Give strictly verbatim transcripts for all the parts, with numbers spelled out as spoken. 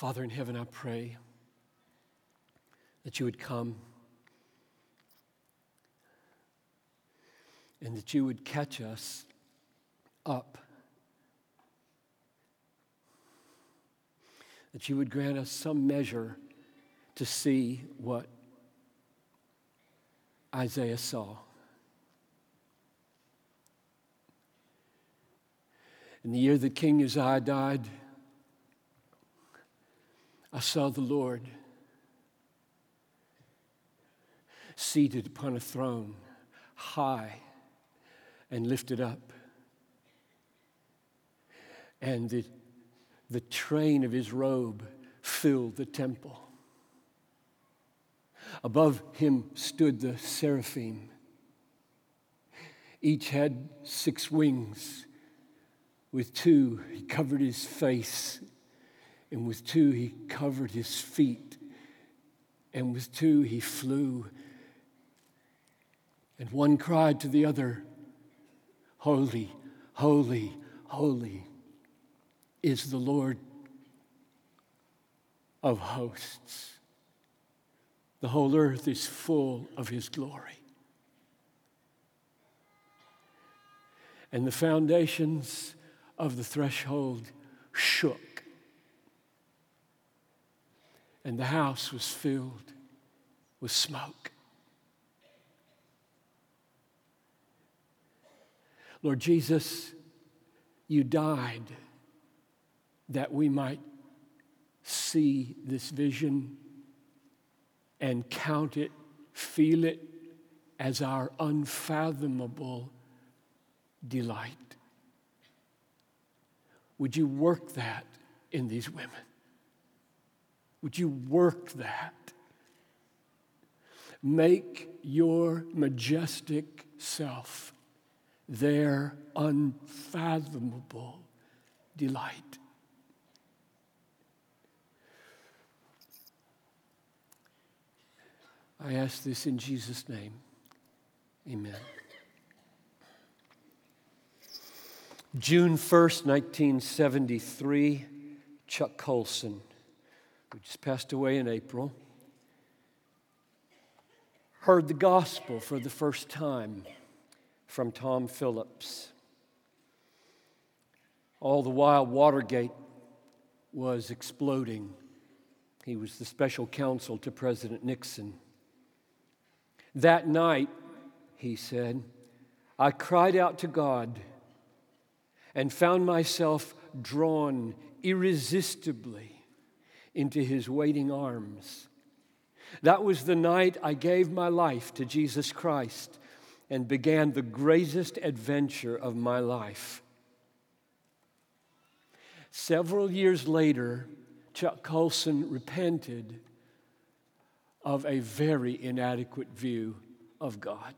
Father in heaven, I pray that you would come and that you would catch us up, that you would grant us some measure to see what Isaiah saw. In the year that King Uzziah died, I saw the Lord seated upon a throne, high and lifted up. And the, the train of his robe filled the temple. Above him stood the seraphim. Each had six wings. With two, he covered his face. And with two, he covered his feet. And with two, he flew. And one cried to the other, "Holy, holy, holy is the Lord of hosts. The whole earth is full of his glory." And the foundations of the threshold shook, and the house was filled with smoke. Lord Jesus, you died that we might see this vision and count it, feel it as our unfathomable delight. Would you work that in these women? Would you work that? Make your majestic self their unfathomable delight. I ask this in Jesus' name. Amen. June first, nineteen seventy-three, Chuck Colson, who just passed away in April, heard the gospel for the first time from Tom Phillips. All the while, Watergate was exploding. He was the special counsel to President Nixon. That night, he said, I cried out to God and found myself drawn irresistibly into his waiting arms. That was the night I gave my life to Jesus Christ and began the greatest adventure of my life. Several years later, Chuck Colson repented of a very inadequate view of God.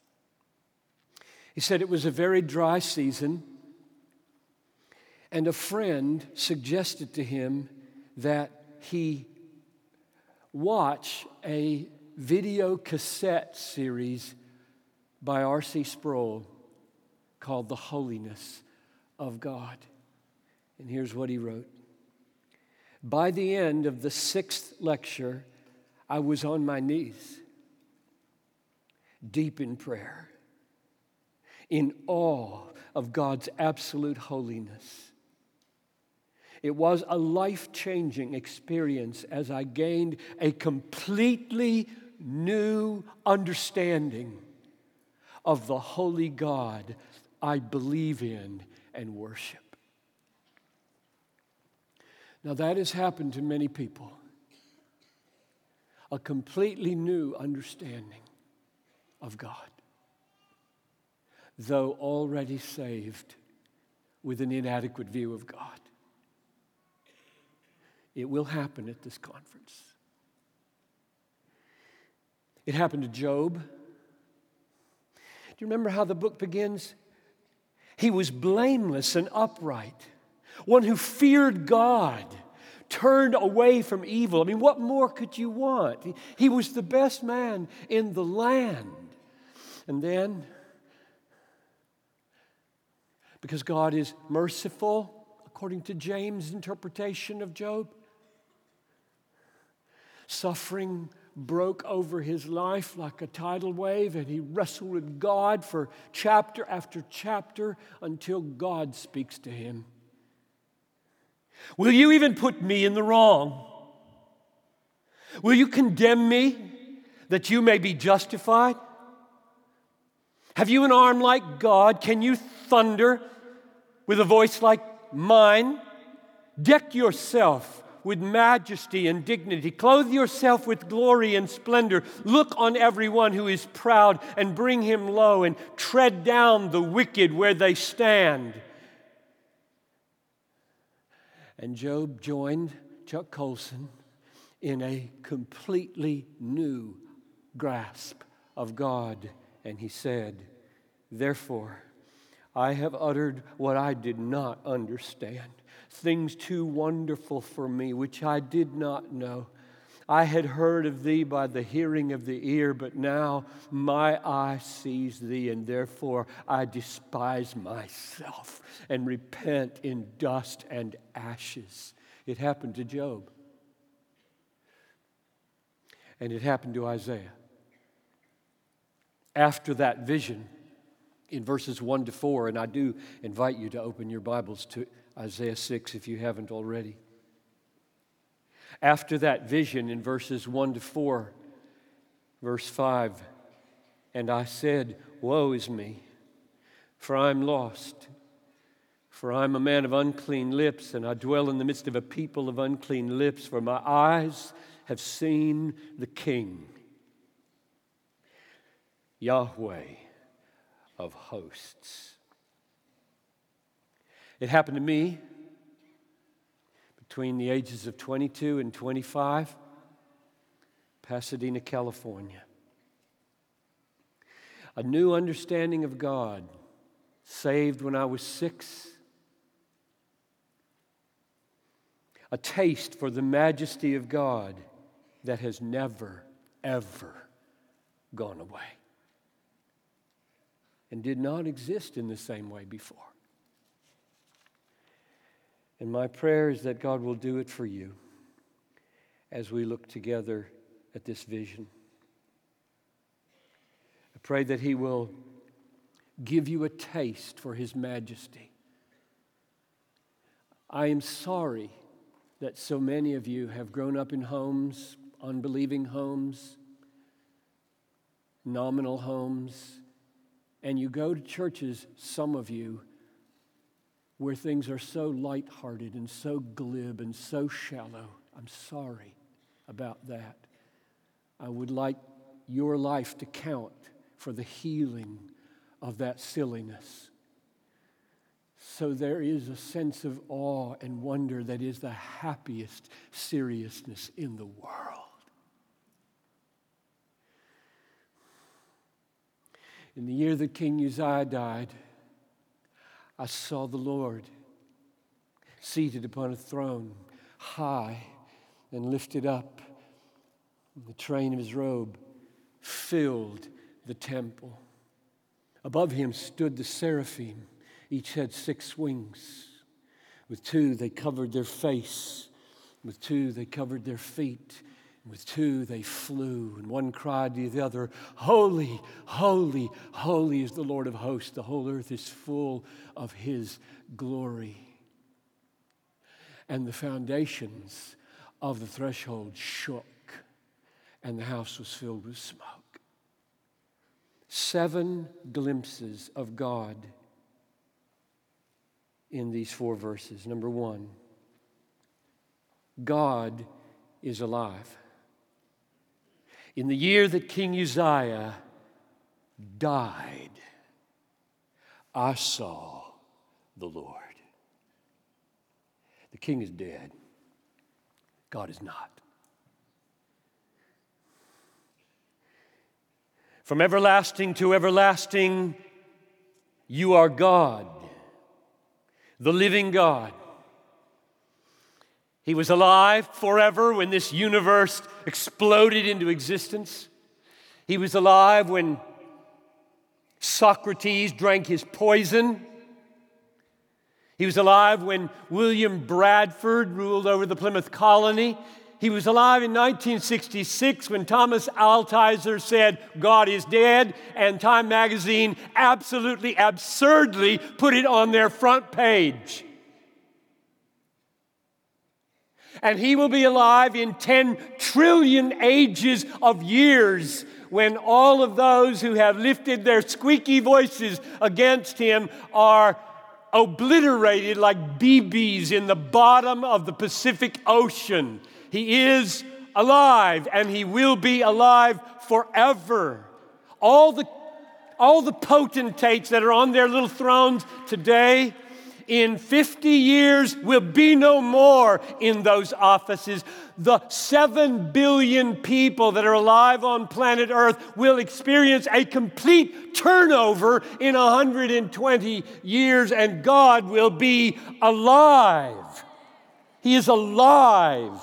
He said it was a very dry season, and a friend suggested to him that he watch a video cassette series by R C Sproul called The Holiness of God. And here's what he wrote. By the end of the sixth lecture, I was on my knees, deep in prayer, in awe of God's absolute holiness. It was a life-changing experience as I gained a completely new understanding of the holy God I believe in and worship. Now that has happened to many people. A completely new understanding of God, though already saved with an inadequate view of God. It will happen at this conference. It happened to Job. Do you remember how the book begins? He was blameless and upright, one who feared God, turned away from evil. I mean, what more could you want? He, he was the best man in the land. And then, because God is merciful, according to James' interpretation of Job, Suffering broke over his life like a tidal wave, and he wrestled with God for chapter after chapter until God speaks to him. Will you even put me in the wrong? Will you condemn me that you may be justified? Have you an arm like God? Can you thunder with a voice like mine? Deck yourself with majesty and dignity. Clothe yourself with glory and splendor. Look on everyone who is proud and bring him low, and tread down the wicked where they stand. And Job joined Chuck Colson in a completely new grasp of God. And he said, therefore, I have uttered what I did not understand, things too wonderful for me, which I did not know. I had heard of thee by the hearing of the ear, but now my eye sees thee, and therefore I despise myself and repent in dust and ashes. It happened to Job. And it happened to Isaiah. After that vision, in verses one to four, and I do invite you to open your Bibles to Isaiah six if you haven't already. After that vision, in verses one to four, verse five, and I said, woe is me, for I am lost, for I am a man of unclean lips, and I dwell in the midst of a people of unclean lips, for my eyes have seen the King, Yahweh of hosts. It happened to me between the ages of twenty-two and twenty-five, Pasadena, California. A new understanding of God, saved when I was six. A taste for the majesty of God that has never, ever gone away and did not exist in the same way before. And my prayer is that God will do it for you as we look together at this vision. I pray that He will give you a taste for His majesty. I am sorry that so many of you have grown up in homes, unbelieving homes, nominal homes, and you go to churches, some of you, where things are so lighthearted and so glib and so shallow. I'm sorry about that. I would like your life to count for the healing of that silliness. So there is a sense of awe and wonder that is the happiest seriousness in the world. In the year that King Uzziah died, I saw the Lord seated upon a throne, high and lifted up. The train of his robe filled the temple. Above him stood the seraphim. Each had six wings. With two they covered their face. With two they covered their feet. With two they flew, and one cried to the other, holy, holy, holy is the Lord of hosts. The whole earth is full of His glory. And the foundations of the threshold shook, and the house was filled with smoke. Seven glimpses of God in these four verses. Number one, God is alive. In the year that King Uzziah died, I saw the Lord. The king is dead. God is not. From everlasting to everlasting, you are God, the living God. He was alive forever when this universe exploded into existence. He was alive when Socrates drank his poison. He was alive when William Bradford ruled over the Plymouth colony. He was alive in nineteen sixty-six when Thomas Altizer said, God is dead, and Time magazine absolutely absurdly put it on their front page. And he will be alive in ten trillion ages of years when all of those who have lifted their squeaky voices against him are obliterated like B Bs in the bottom of the Pacific Ocean. He is alive, and he will be alive forever. All the, all the potentates that are on their little thrones today, in fifty years will be no more in those offices. The seven billion people that are alive on planet Earth will experience a complete turnover in one hundred twenty years, and God will be alive. He is alive.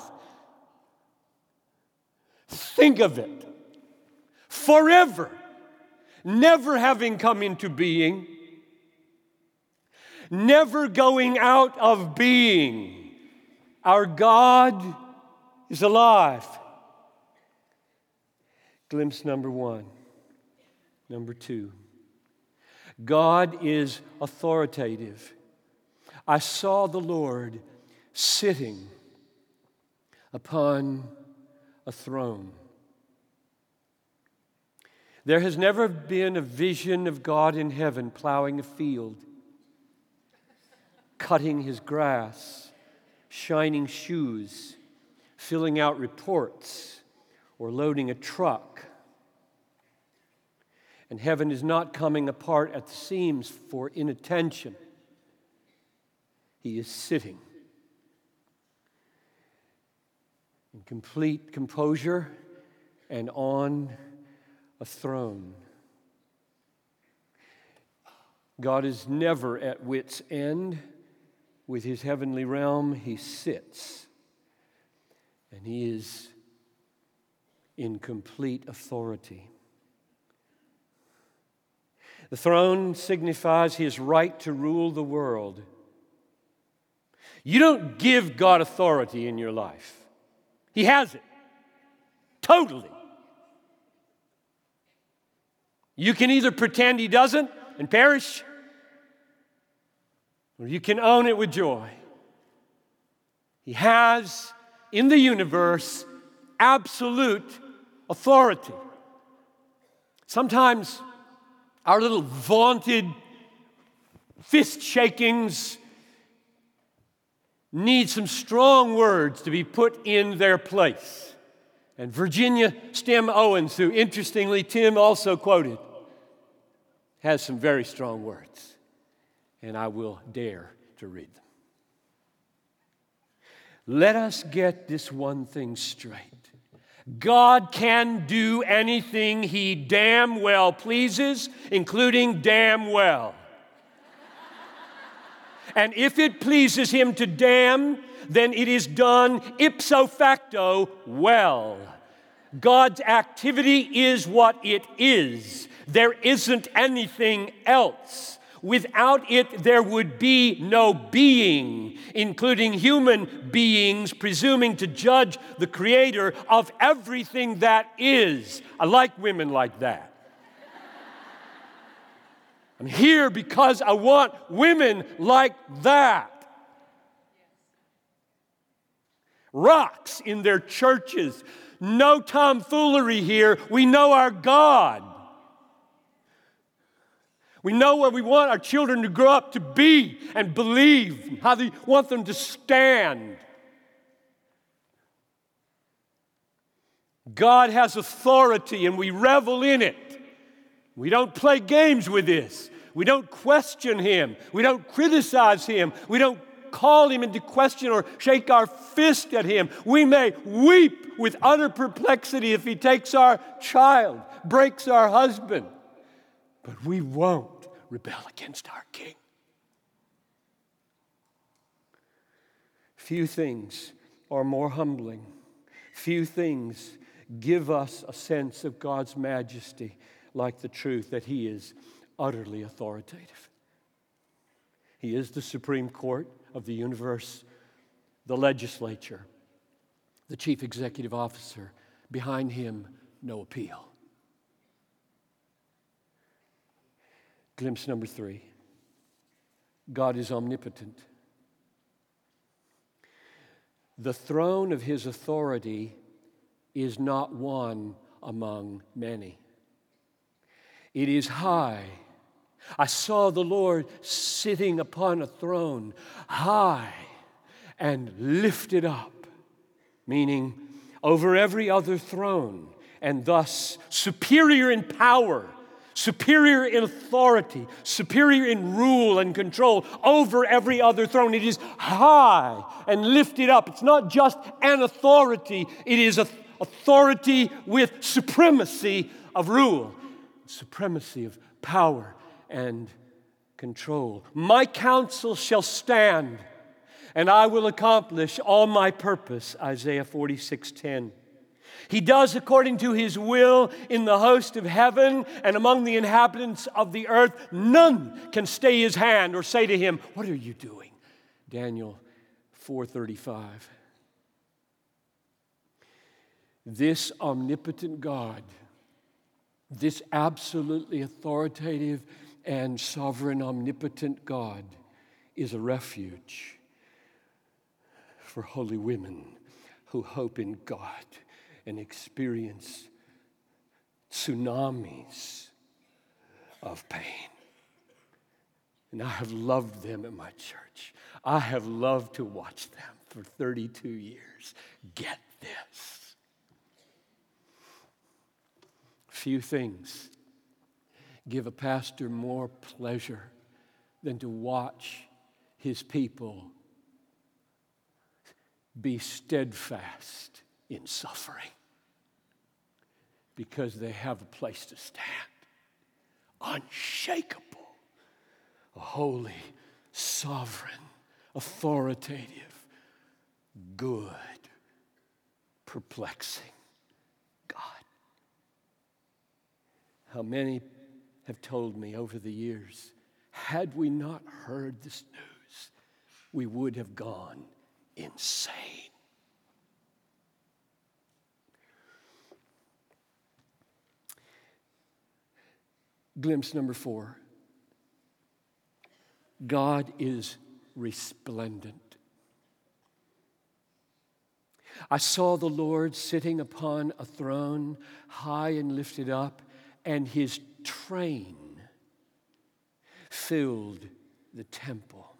Think of it. Forever, never having come into being, never going out of being. Our God is alive. Glimpse number one. Number two, God is authoritative. I saw the Lord sitting upon a throne. There has never been a vision of God in heaven plowing a field, cutting his grass, shining shoes, filling out reports, or loading a truck. And heaven is not coming apart at the seams for inattention. He is sitting in complete composure and on a throne. God is never at wit's end. With his heavenly realm, he sits, and he is in complete authority. The throne signifies his right to rule the world. You don't give God authority in your life. He has it. Totally. You can either pretend he doesn't and perish, or you can own it with joy. He has in the universe absolute authority. Sometimes our little vaunted fist shakings need some strong words to be put in their place. And Virginia Stem Owens, who interestingly Tim also quoted, has some very strong words. And I will dare to read them. Let us get this one thing straight. God can do anything he damn well pleases, including damn well. And if it pleases him to damn, then it is done ipso facto well. God's activity is what it is. There isn't anything else. Without it, there would be no being, including human beings presuming to judge the creator of everything that is. I like women like that. I'm here because I want women like that. Rocks in their churches. No tomfoolery here. We know our God. We know what we want our children to grow up to be and believe, how we want them to stand. God has authority and we revel in it. We don't play games with this. We don't question him. We don't criticize him. We don't call him into question or shake our fist at him. We may weep with utter perplexity if he takes our child, breaks our husband. But we won't rebel against our King. Few things are more humbling. Few things give us a sense of God's majesty like the truth that he is utterly authoritative. He is the Supreme Court of the universe, the legislature, the chief executive officer. Behind him, no appeal. Glimpse number three. God is omnipotent. The throne of his authority is not one among many. It is high. I saw the Lord sitting upon a throne, high and lifted up, meaning over every other throne, and thus superior in power, superior in authority, superior in rule and control over every other throne. It is high and lifted up. It's not just an authority, it is an authority with supremacy of rule, supremacy of power and control. My counsel shall stand, and I will accomplish all my purpose, Isaiah forty-six ten. He does according to his will in the host of heaven and among the inhabitants of the earth. None can stay his hand or say to him, "What are you doing?" Daniel four thirty-five. This omnipotent God, this absolutely authoritative and sovereign omnipotent God, is a refuge for holy women who hope in God and experience tsunamis of pain. And I have loved them at my church. I have loved to watch them for thirty-two years. Get this. Few things give a pastor more pleasure than to watch his people be steadfast in suffering, because they have a place to stand, unshakable, a holy, sovereign, authoritative, good, perplexing God. How many have told me over the years, had we not heard this news, we would have gone insane. Glimpse number four. God is resplendent. I saw the Lord sitting upon a throne, high and lifted up, and his train filled the temple.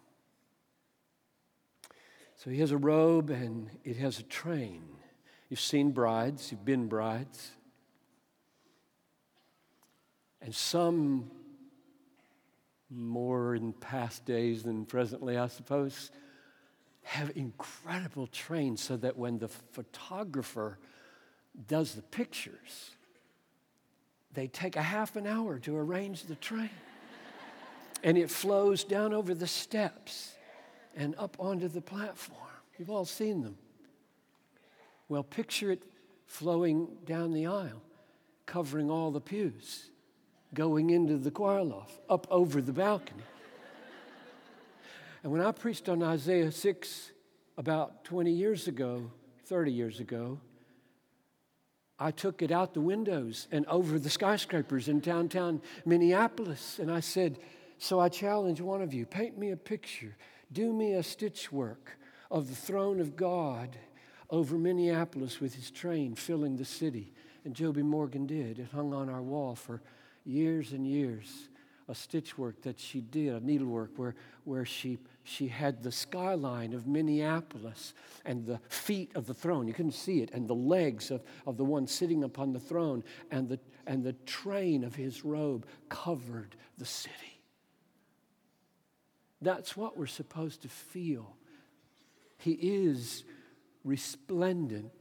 So he has a robe and it has a train. You've seen brides, you've been brides. And some, more in past days than presently, I suppose, have incredible trains so that when the photographer does the pictures, they take a half an hour to arrange the train. And it flows down over the steps and up onto the platform. You've all seen them. Well, picture it flowing down the aisle, covering all the pews, going into the choir loft, up over the balcony. And when I preached on Isaiah six about twenty years ago, thirty years ago, I took it out the windows and over the skyscrapers in downtown Minneapolis. And I said, so I challenge one of you, paint me a picture, do me a stitch work of the throne of God over Minneapolis with his train filling the city. And Joby Morgan did. It hung on our wall for years and years. A stitch work that she did, a needlework where, where she, she had the skyline of Minneapolis and the feet of the throne. You couldn't see it. And the legs of, of the one sitting upon the throne. And the, and the train of his robe covered the city. That's what we're supposed to feel. He is resplendent.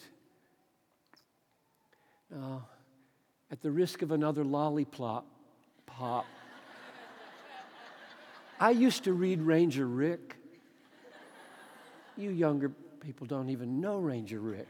Now, at the risk of another lollipop, pop, I used to read Ranger Rick. You younger people don't even know Ranger Rick.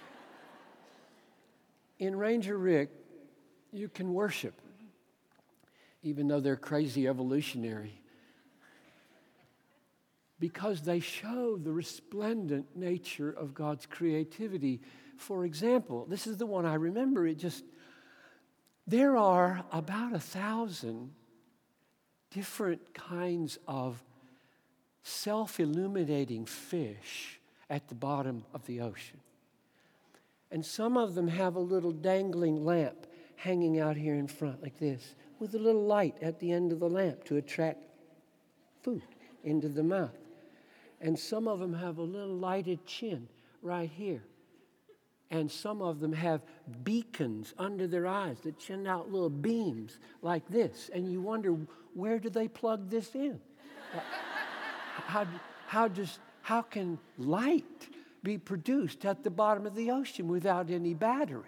In Ranger Rick, you can worship, even though they're crazy evolutionary. because they show the resplendent nature of God's creativity. For example, this is the one I remember. It just, there are about a thousand different kinds of self-illuminating fish at the bottom of the ocean. And some of them have a little dangling lamp hanging out here in front like this, with a little light at the end of the lamp to attract food into the mouth. And some of them have a little lighted chin right here. And some of them have beacons under their eyes that send out little beams like this. And you wonder, where do they plug this in? how, how, does, how can light be produced at the bottom of the ocean without any batteries?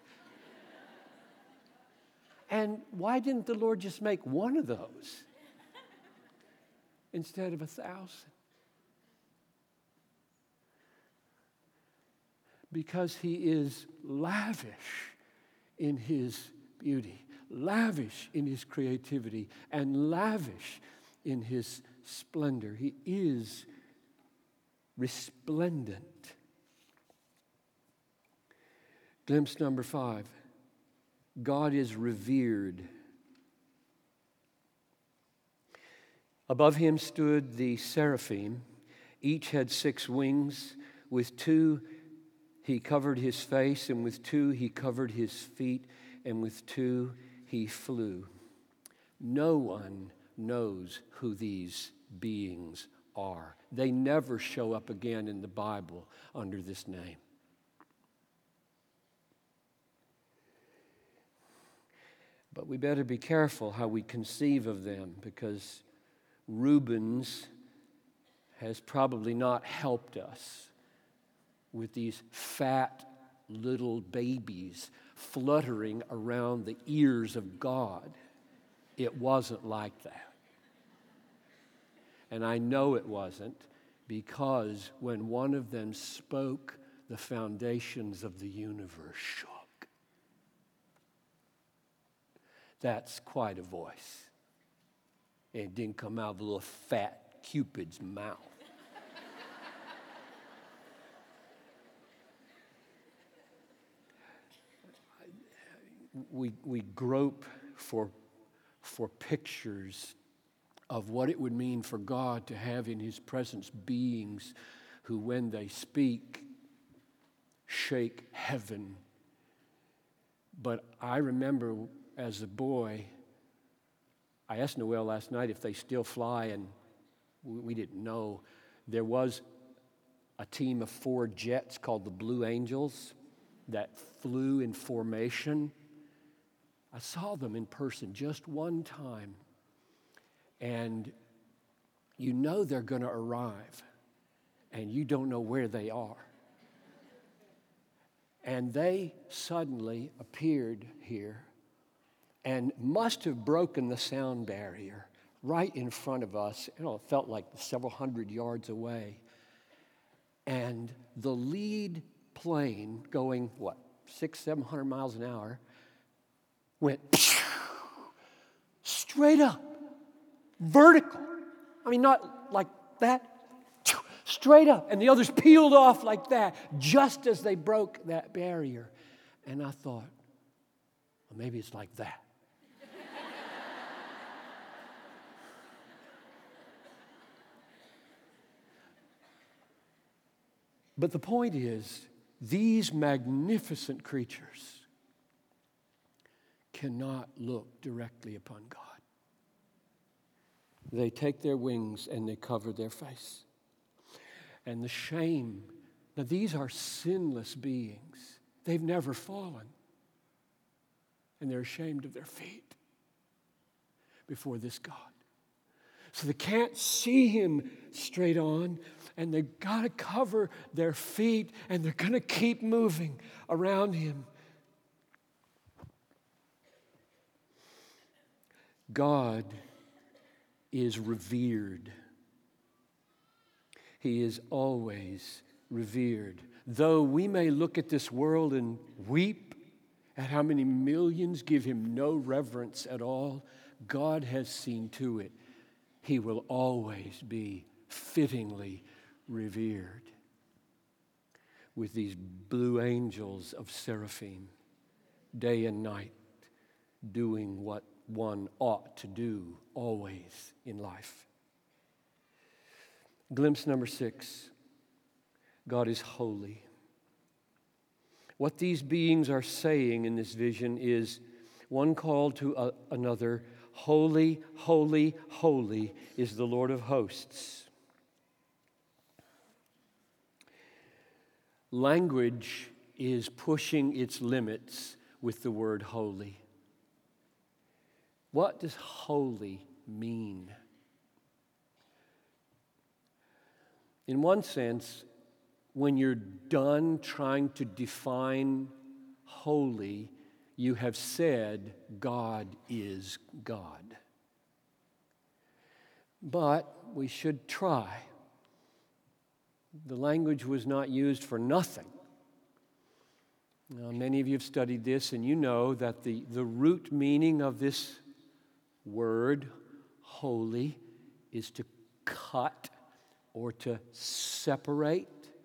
And why didn't the Lord just make one of those instead of a thousand? Because he is lavish in his beauty, lavish in his creativity, and lavish in his splendor. He is resplendent. Glimpse number five. God is revered. Above him stood the seraphim. Each had six wings. With two he covered his face, and with two he covered his feet, and with two he flew. No one knows who these beings are. They never show up again in the Bible under this name. But we better be careful how we conceive of them, because Rubens has probably not helped us with these fat little babies fluttering around the ears of God. It wasn't like that. And I know it wasn't, because when one of them spoke, the foundations of the universe shook. That's quite a voice. And it didn't come out of a little fat Cupid's mouth. we we grope for for pictures of what it would mean for God to have in his presence beings who, when they speak, shake heaven. But I remember as a boy, I asked Noel last night if they still fly, and we didn't know. There was a team of four jets called the Blue Angels that flew in formation. I saw them in person just one time, and you know they're going to arrive, and you don't know where they are. And they suddenly appeared here and must have broken the sound barrier right in front of us. You know, it felt like several hundred yards away. And the lead plane going, what, six, seven hundred miles an hour, went straight up, vertical. I mean, not like that, straight up. And the others peeled off like that just as they broke that barrier. And I thought, well, maybe it's like that. But the point is, these magnificent creatures cannot look directly upon God. They take their wings and they cover their face. And the shame, now these are sinless beings. They've never fallen. And they're ashamed of their feet before this God. So they can't see him straight on, and they've got to cover their feet, and they're going to keep moving around him. God is revered. He is always revered. Though we may look at this world and weep at how many millions give him no reverence at all, God has seen to it. He will always be fittingly revered with these blue angels of seraphim, day and night, doing what one ought to do always in life. Glimpse number six, God is holy. What these beings are saying in this vision is one called to a, another, holy, holy, holy is the Lord of hosts. Language is pushing its limits with the word holy. What does holy mean? In one sense, when you're done trying to define holy, you have said God is God. But we should try. The language was not used for nothing. Now, many of you have studied this, and you know that the, the root meaning of this word, holy, is to cut or to separate.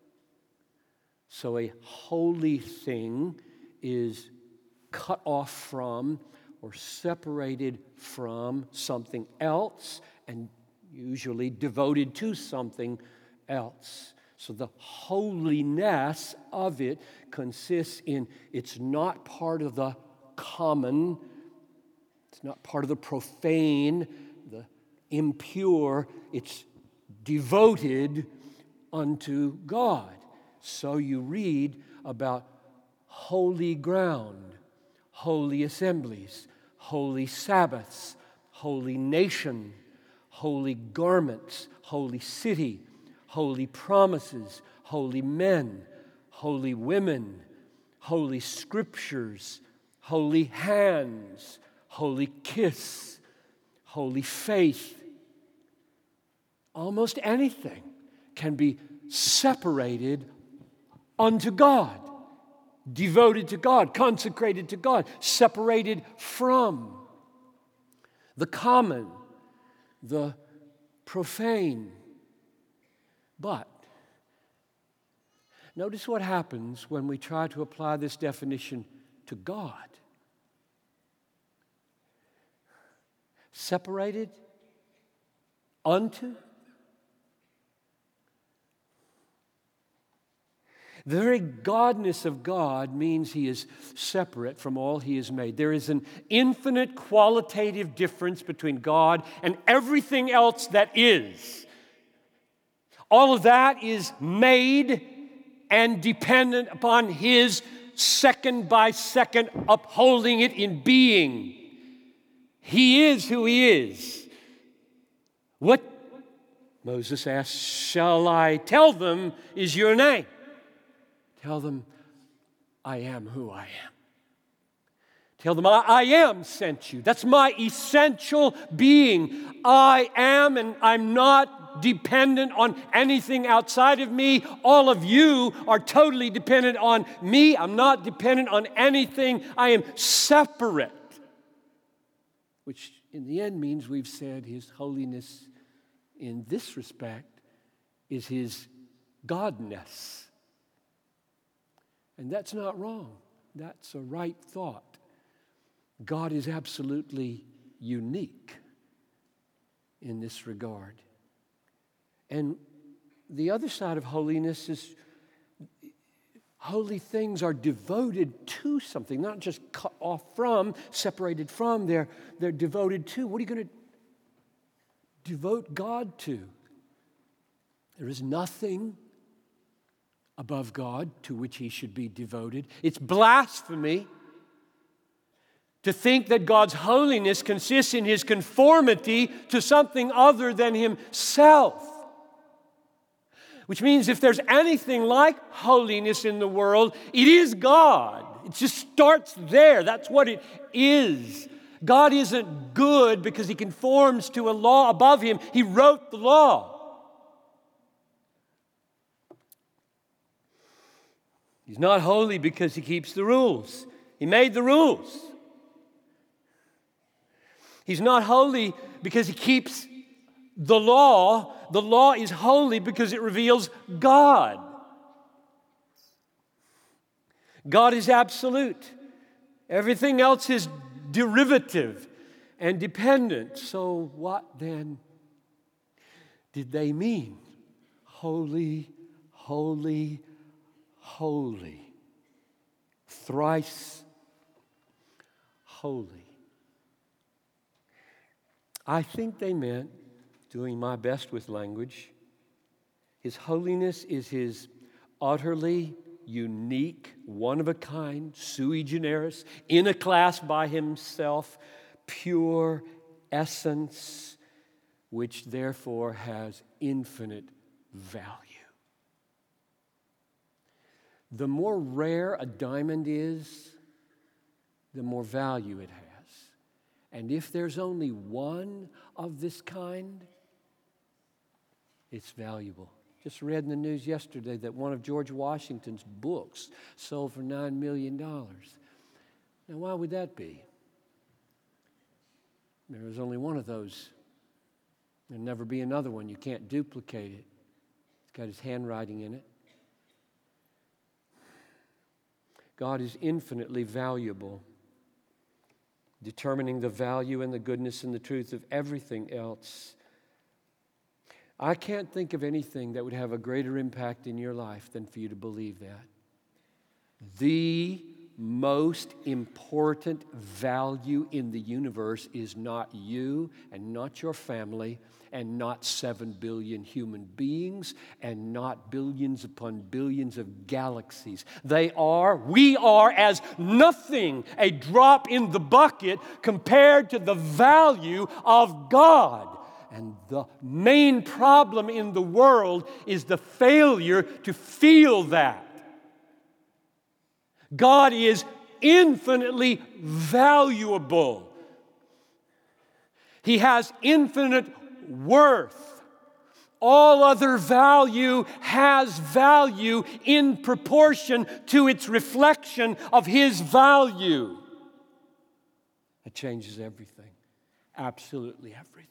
So a holy thing is cut off from or separated from something else and usually devoted to something else. So the holiness of it consists in it's not part of the common, it's not part of the profane, the impure, it's devoted unto God. So you read about holy ground, holy assemblies, holy Sabbaths, holy nation, holy garments, holy city, holy promises, holy men, holy women, holy scriptures, holy hands, holy kiss, holy faith. Almost anything can be separated unto God, devoted to God, consecrated to God, separated from the common, the profane. But notice what happens when we try to apply this definition to God. Separated unto. The very godness of God means He is separate from all He has made. There is an infinite qualitative difference between God and everything else that is. All of that is made and dependent upon His second by second upholding it in being. He is who He is. What, Moses asked, shall I tell them is your name? Tell them, I am who I am. Tell them, I, I am sent you. That's my essential being. I am, and I'm not dependent on anything outside of me. All of you are totally dependent on me. I'm not dependent on anything. I am separate. Which in the end means we've said His holiness in this respect is His godness. And that's not wrong. That's a right thought. God is absolutely unique in this regard. And the other side of holiness is holy things are devoted to something, not just cut off from, separated from, they're, they're devoted to. What are you going to devote God to? There is nothing above God to which He should be devoted. It's blasphemy to think that God's holiness consists in His conformity to something other than Himself. Which means if there's anything like holiness in the world, it is God. It just starts there. That's what it is. God isn't good because He conforms to a law above Him. He wrote the law. He's not holy because He keeps the rules. He made the rules. He's not holy because He keeps The law, the law is holy because it reveals God. God is absolute. Everything else is derivative and dependent. So what then did they mean? Holy, holy, holy. Thrice holy. I think they meant, doing my best with language, His holiness is His utterly unique, one-of-a-kind, sui generis, in a class by Himself, pure essence, which therefore has infinite value. The more rare a diamond is, the more value it has. And if there's only one of this kind, it's valuable. Just read in the news yesterday that one of George Washington's books sold for nine million dollars. Now, why would that be? There was only one of those. There'll never be another one. You can't duplicate it. It's got his handwriting in it. God is infinitely valuable, determining the value and the goodness and the truth of everything else. I can't think of anything that would have a greater impact in your life than for you to believe that. The most important value in the universe is not you and not your family and not seven billion human beings and not billions upon billions of galaxies. They are, we are as nothing, a drop in the bucket compared to the value of God. And the main problem in the world is the failure to feel that. God is infinitely valuable. He has infinite worth. All other value has value in proportion to its reflection of His value. It changes everything, absolutely everything.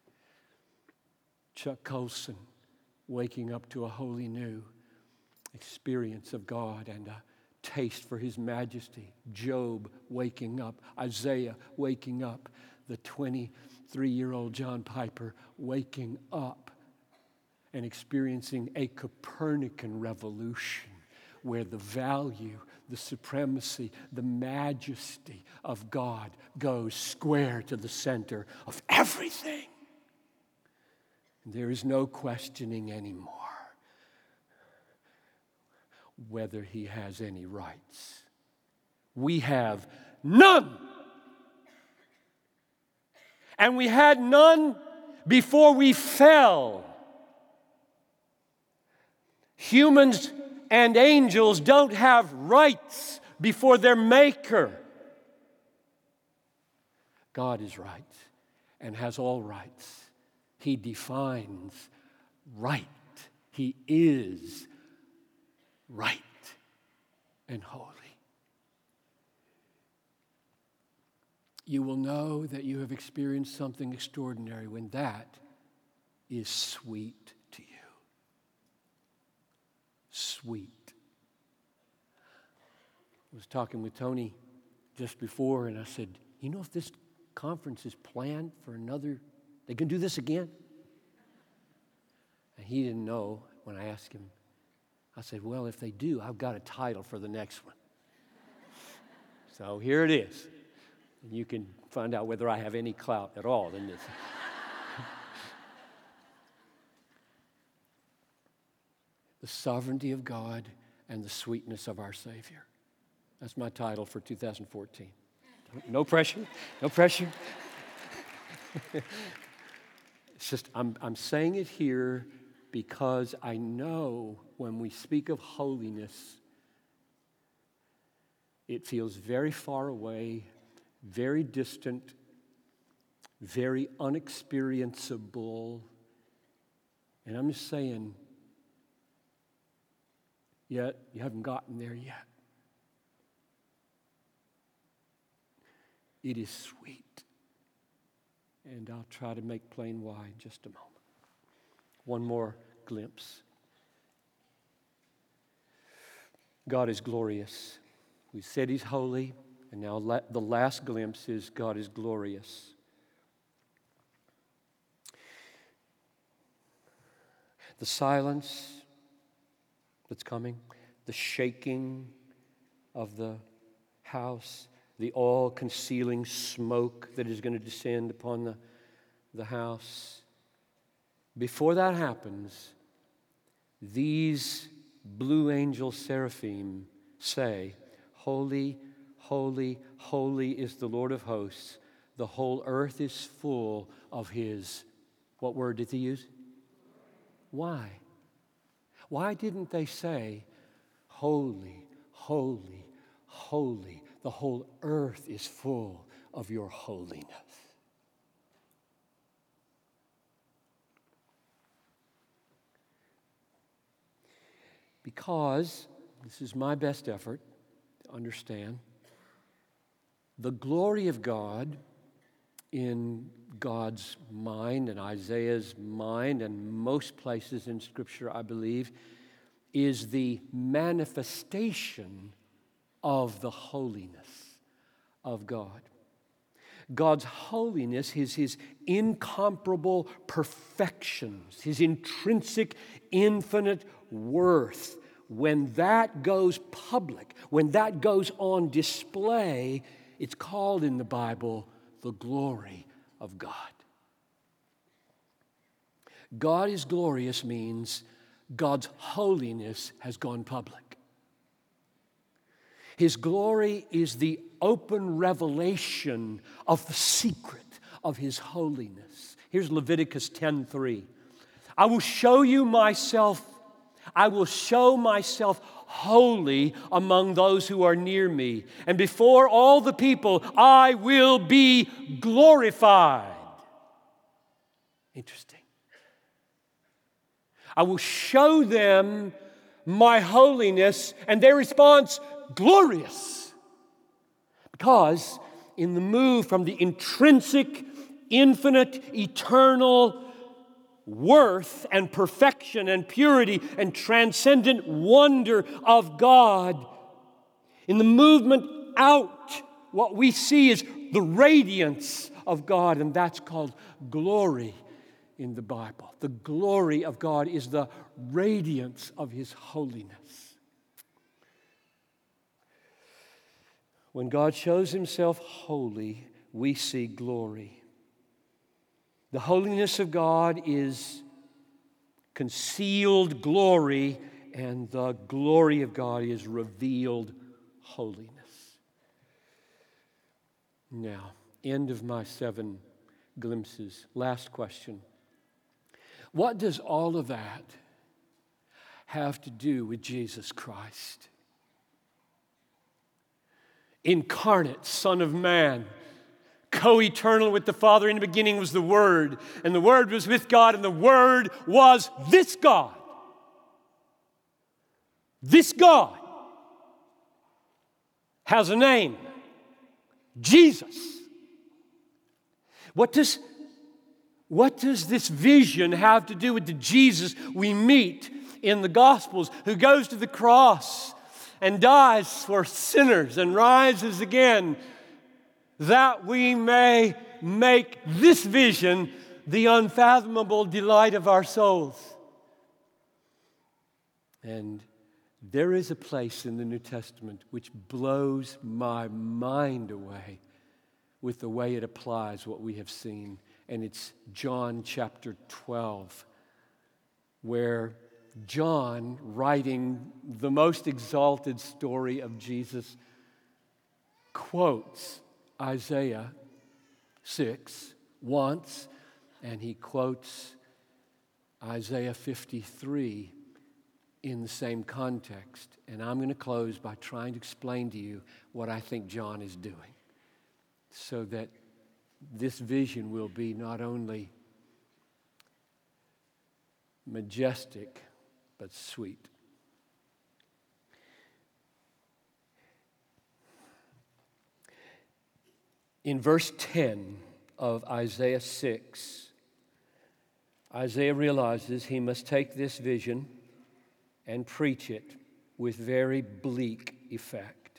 Chuck Colson waking up to a wholly new experience of God and a taste for His majesty. Job waking up. Isaiah waking up. The twenty-three-year-old John Piper waking up and experiencing a Copernican revolution where the value, the supremacy, the majesty of God goes square to the center of everything. There is no questioning anymore whether He has any rights. We have none. And we had none before we fell. Humans and angels don't have rights before their Maker. God is right and has all rights. He defines right. He is right and holy. You will know that you have experienced something extraordinary when that is sweet to you. Sweet. I was talking with Tony just before, and I said, you know, if this conference is planned for another, they can do this again? And he didn't know when I asked him. I said, well, if they do, I've got a title for the next one. So here it is. And you can find out whether I have any clout at all in this. The sovereignty of God and the sweetness of our Savior. That's my title for two thousand fourteen. No pressure, no pressure. It's just, I'm, I'm saying it here because I know when we speak of holiness, it feels very far away, very distant, very unexperienceable. And I'm just saying, yet you haven't gotten there yet. It is sweet. And I'll try to make plain why in just a moment. One more glimpse. God is glorious. We said He's holy, and now la- the last glimpse is God is glorious. The silence that's coming, the shaking of the house, the all-concealing smoke that is going to descend upon the, the house. Before that happens, these blue angel seraphim say, "Holy, holy, holy is the Lord of hosts. The whole earth is full of His." What word did He use? Why? Why didn't they say, "Holy, holy, holy, the whole earth is full of your holiness"? Because, this is my best effort to understand, the glory of God in God's mind and Isaiah's mind and most places in Scripture, I believe, is the manifestation of the holiness of God. God's holiness, his, his incomparable perfections, His intrinsic, infinite worth, when that goes public, when that goes on display, it's called in the Bible the glory of God. God is glorious means God's holiness has gone public. His glory is the open revelation of the secret of His holiness. Here's Leviticus ten three. I will show you myself, I will show myself holy among those who are near me, and before all the people I will be glorified. Interesting. I will show them my holiness, and their response, glorious. Because in the move from the intrinsic, infinite, eternal worth and perfection and purity and transcendent wonder of God, in the movement out, what we see is the radiance of God, and that's called glory in the Bible. The glory of God is the radiance of His holiness. When God shows Himself holy, we see glory. The holiness of God is concealed glory, and the glory of God is revealed holiness. Now, end of my seven glimpses. Last question. What does all of that have to do with Jesus Christ? Incarnate Son of Man, co-eternal with the Father. In the beginning was the Word, and the Word was with God, and the Word was this God. This God has a name, Jesus. What does, what does this vision have to do with the Jesus we meet in the Gospels, who goes to the cross and dies for sinners and rises again, that we may make this vision the unfathomable delight of our souls? And there is a place in the New Testament which blows my mind away with the way it applies what we have seen. And it's John chapter twelve, where John, writing the most exalted story of Jesus, quotes Isaiah six once, and he quotes Isaiah fifty-three in the same context. And I'm going to close by trying to explain to you what I think John is doing, so that this vision will be not only majestic, but sweet. In verse ten of Isaiah six, Isaiah realizes he must take this vision and preach it with very bleak effect.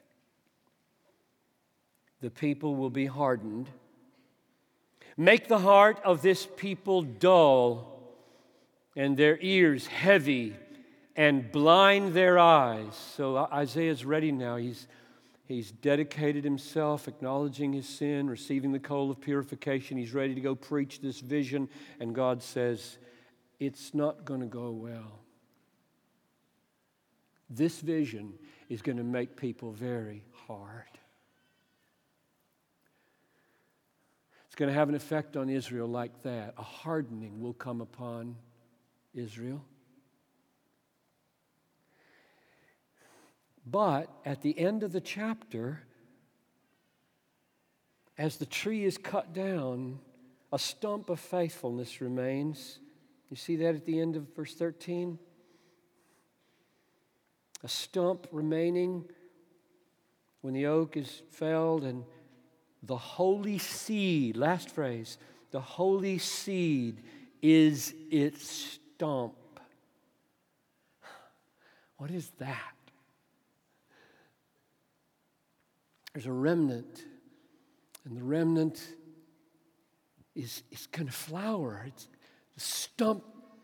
The people will be hardened. Make the heart of this people dull and their ears heavy and blind their eyes. So Isaiah's ready now. He's, he's dedicated himself, acknowledging his sin, receiving the coal of purification. He's ready to go preach this vision. And God says, it's not going to go well. This vision is going to make people very hard. It's going to have an effect on Israel like that. A hardening will come upon Israel. But at the end of the chapter, as the tree is cut down, a stump of faithfulness remains. You see that at the end of verse thirteen? A stump remaining when the oak is felled, and the holy seed, last phrase, the holy seed is its stump. What is that? There's a remnant, and the remnant is, is going to flower. It's, the stump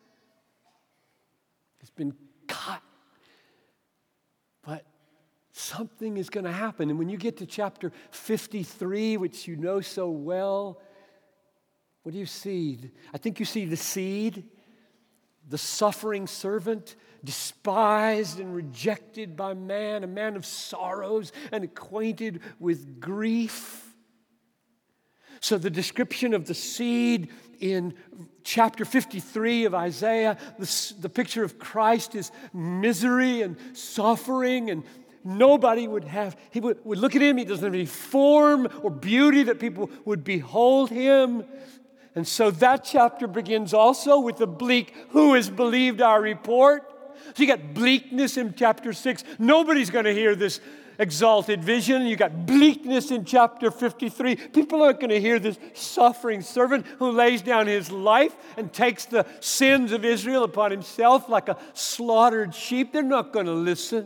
has been cut, but something is going to happen. And when you get to chapter fifty-three, which you know so well, what do you see? I think you see the seed, the suffering servant, despised and rejected by man, a man of sorrows and acquainted with grief. So the description of the seed in chapter fifty-three of Isaiah, the, the picture of Christ is misery and suffering, and nobody would have, he would, would look at him, he doesn't have any form or beauty that people would behold him. And so that chapter begins also with the bleak, who has believed our report? So you got bleakness in chapter six. Nobody's going to hear this exalted vision. You got bleakness in chapter fifty-three. People aren't going to hear this suffering servant who lays down his life and takes the sins of Israel upon himself like a slaughtered sheep. They're not going to listen.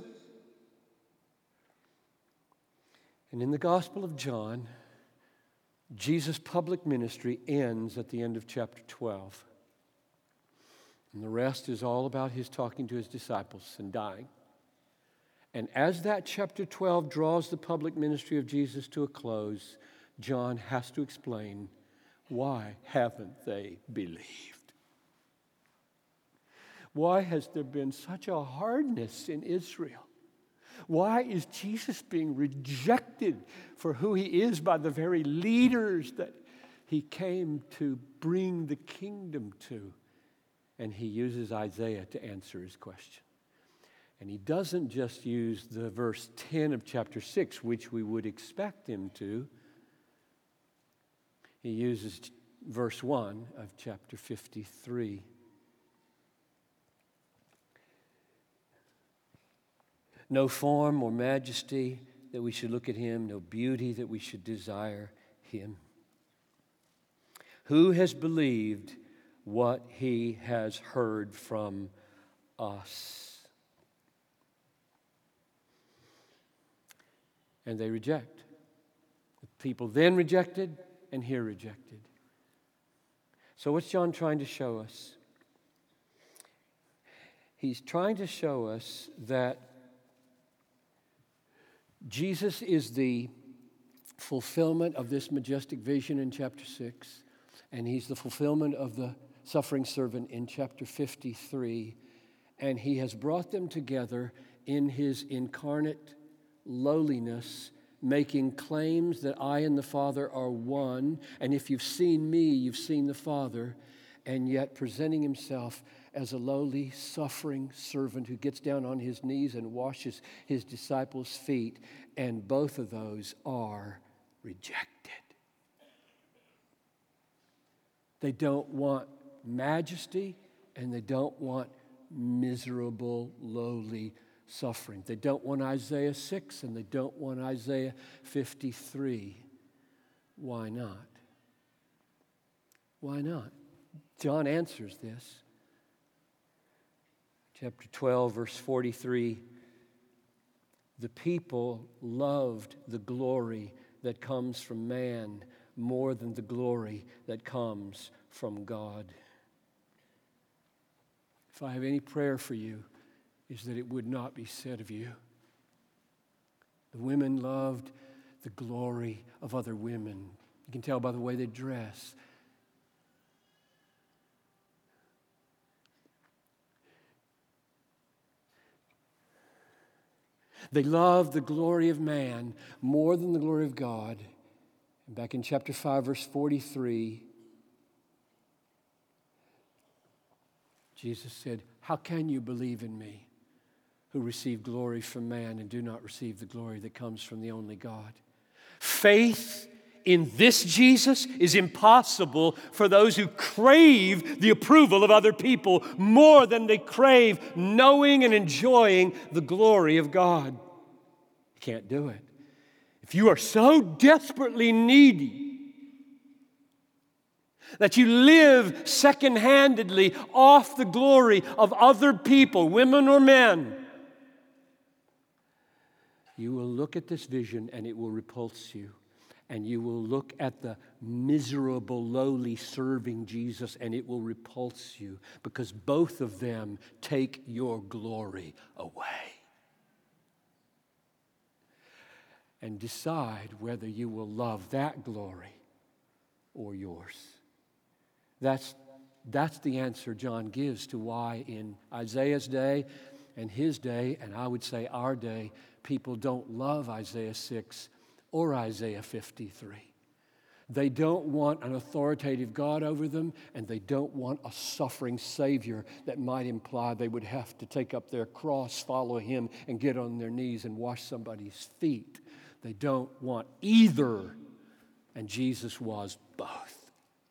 And in the Gospel of John, Jesus' public ministry ends at the end of chapter twelve. And the rest is all about his talking to his disciples and dying. And as that chapter twelve draws the public ministry of Jesus to a close, John has to explain, why haven't they believed? Why has there been such a hardness in Israel? Why is Jesus being rejected for who he is by the very leaders that he came to bring the kingdom to? And he uses Isaiah to answer his question. And he doesn't just use the verse ten of chapter six, which we would expect him to. He uses verse one of chapter fifty-three. No form or majesty that we should look at him, no beauty that we should desire him. Who has believed what he has heard from us? And they reject. The people then rejected, and here rejected. So what's John trying to show us? He's trying to show us that Jesus is the fulfillment of this majestic vision in chapter six, and he's the fulfillment of the suffering servant in chapter fifty-three, and he has brought them together in his incarnate lowliness, making claims that I and the Father are one, and if you've seen me, you've seen the Father, and yet presenting himself as a lowly, suffering servant who gets down on his knees and washes his disciples' feet, and both of those are rejected. They don't want majesty, and they don't want miserable, lowly suffering. They don't want Isaiah six, and they don't want Isaiah fifty-three. Why not? Why not? John answers this. Chapter twelve, verse forty-three. The people loved the glory that comes from man more than the glory that comes from God. If I have any prayer for you, is that it would not be said of you. The women loved the glory of other women. You can tell by the way they dress. They loved the glory of man more than the glory of God. And back in chapter five, verse forty-three, Jesus said, "How can you believe in me, who receive glory from man and do not receive the glory that comes from the only God?" Faith in this Jesus is impossible for those who crave the approval of other people more than they crave knowing and enjoying the glory of God. You can't do it. If you are so desperately needy that you live second-handedly off the glory of other people, women or men, you will look at this vision and it will repulse you. And you will look at the miserable, lowly serving Jesus and it will repulse you, because both of them take your glory away. And decide whether you will love that glory or yours. That's, that's the answer John gives to why in Isaiah's day and his day, and I would say our day, people don't love Isaiah six or Isaiah fifty-three. They don't want an authoritative God over them, and they don't want a suffering Savior that might imply they would have to take up their cross, follow Him, and get on their knees and wash somebody's feet. They don't want either, and Jesus was both.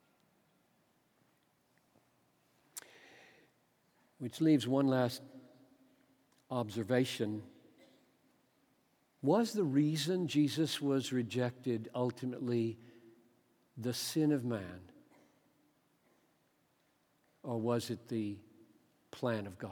Which leaves one last observation. Was the reason Jesus was rejected ultimately the sin of man? Or was it the plan of God?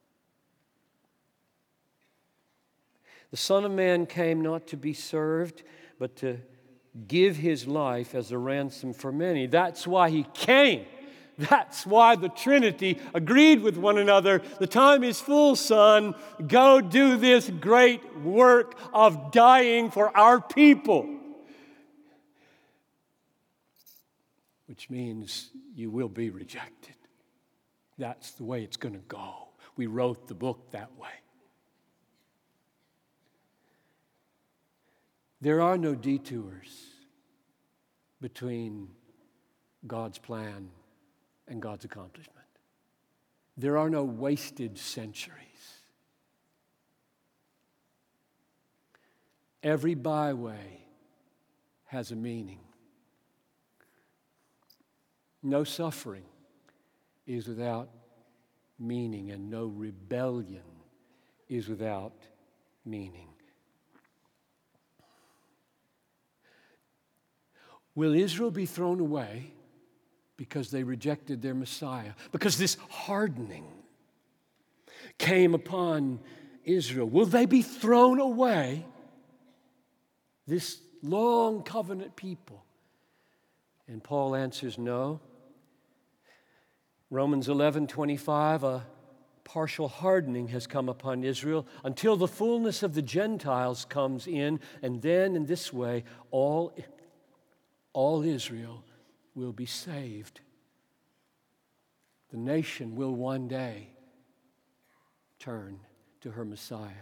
The Son of Man came not to be served, but to give His life as a ransom for many. That's why He came. That's why the Trinity agreed with one another. The time is full, Son. Go do this great work of dying for our people. Which means you will be rejected. That's the way it's going to go. We wrote the book that way. There are no detours between God's plan and God's accomplishment. There are no wasted centuries. Every byway has a meaning. No suffering is without meaning, and no rebellion is without meaning. Will Israel be thrown away because they rejected their Messiah? Because this hardening came upon Israel. Will they be thrown away, this long covenant people? And Paul answers no. Romans eleven twenty-five, a partial hardening has come upon Israel until the fullness of the Gentiles comes in, and then in this way all, all Israel will be saved. The nation will one day turn to her Messiah.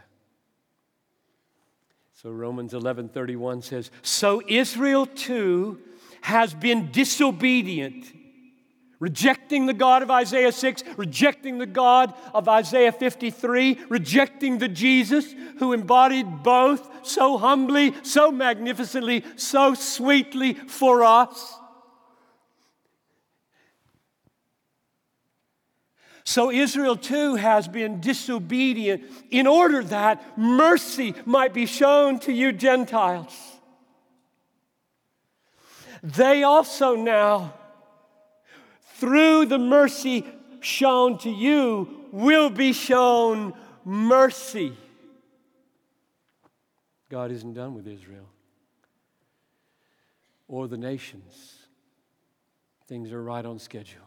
So Romans eleven thirty-one says, so Israel too has been disobedient, rejecting the God of Isaiah six, rejecting the God of Isaiah fifty-three, rejecting the Jesus who embodied both so humbly, so magnificently, so sweetly for us. So Israel too has been disobedient in order that mercy might be shown to you Gentiles. They also now, through the mercy shown to you, will be shown mercy. God isn't done with Israel or the nations. Things are right on schedule.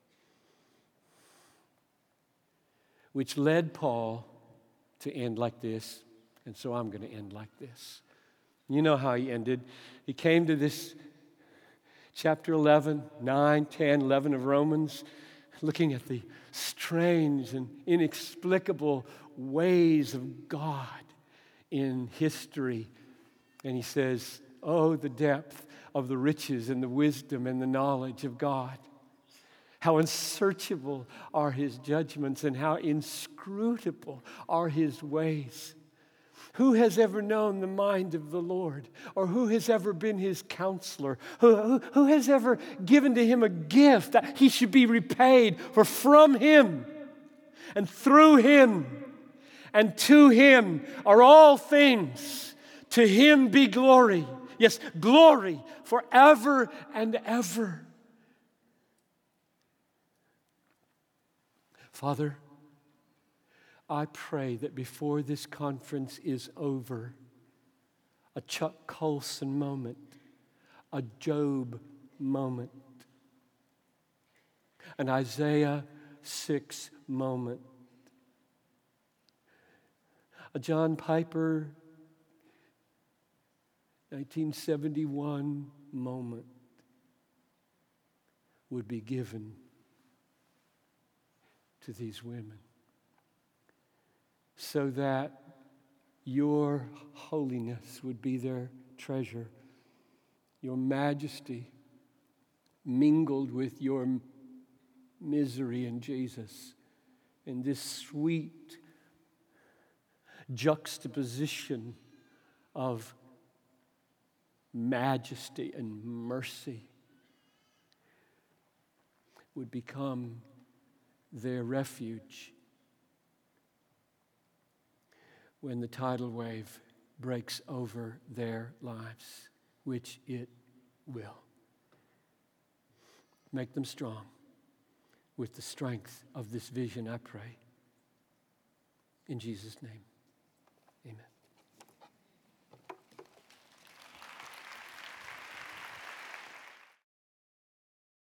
Which led Paul to end like this, and so I'm going to end like this. You know how he ended. He came to this chapter eleven, nine, ten, eleven of Romans, looking at the strange and inexplicable ways of God in history. And he says, oh, the depth of the riches and the wisdom and the knowledge of God. How unsearchable are his judgments and how inscrutable are his ways. Who has ever known the mind of the Lord? Or who has ever been his counselor? Who, who, who has ever given to him a gift that he should be repaid? For from him and through him and to him are all things. To him be glory. Yes, glory forever and ever. Father, I pray that before this conference is over, a Chuck Colson moment, a Job moment, an Isaiah six moment, a John Piper nineteen seventy-one moment would be given to these women, so that your holiness would be their treasure, your majesty mingled with your misery in Jesus, in this sweet juxtaposition of majesty and mercy would become their refuge when the tidal wave breaks over their lives, which it will. Make them strong with the strength of this vision, I pray. In Jesus' name, amen.